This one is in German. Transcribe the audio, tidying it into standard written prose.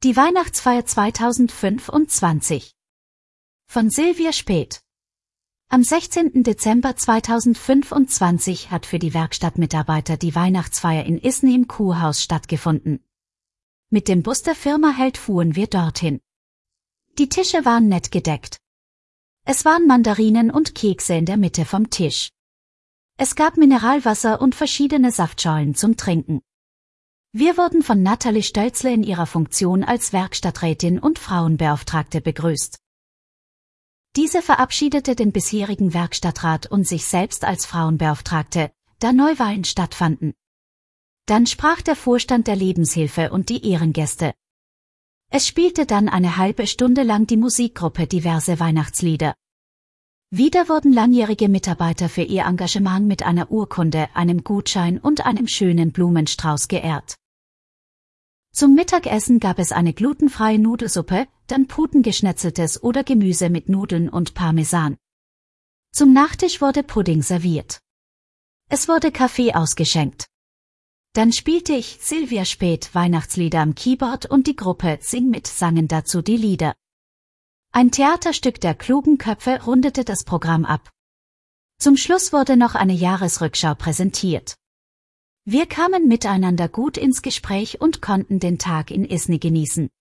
Die Weihnachtsfeier 2025 von Silvia Späth. Am 16. Dezember 2025 hat für die Werkstattmitarbeiter die Weihnachtsfeier in Isny im Kuhhaus stattgefunden. Mit dem Bus der Firma Held fuhren wir dorthin. Die Tische waren nett gedeckt. Es waren Mandarinen und Kekse in der Mitte vom Tisch. Es gab Mineralwasser und verschiedene Saftschorlen zum Trinken. Wir wurden von Nathalie Stölzle in ihrer Funktion als Werkstatträtin und Frauenbeauftragte begrüßt. Diese verabschiedete den bisherigen Werkstattrat und sich selbst als Frauenbeauftragte, da Neuwahlen stattfanden. Dann sprach der Vorstand der Lebenshilfe und die Ehrengäste. Es spielte dann eine halbe Stunde lang die Musikgruppe diverse Weihnachtslieder. Wieder wurden langjährige Mitarbeiter für ihr Engagement mit einer Urkunde, einem Gutschein und einem schönen Blumenstrauß geehrt. Zum Mittagessen gab es eine glutenfreie Nudelsuppe, dann Putengeschnetzeltes oder Gemüse mit Nudeln und Parmesan. Zum Nachtisch wurde Pudding serviert. Es wurde Kaffee ausgeschenkt. Dann spielte ich Silvia Späth Weihnachtslieder am Keyboard und die Gruppe Sing mit sangen dazu die Lieder. Ein Theaterstück der klugen Köpfe rundete das Programm ab. Zum Schluss wurde noch eine Jahresrückschau präsentiert. Wir kamen miteinander gut ins Gespräch und konnten den Tag in Isny genießen.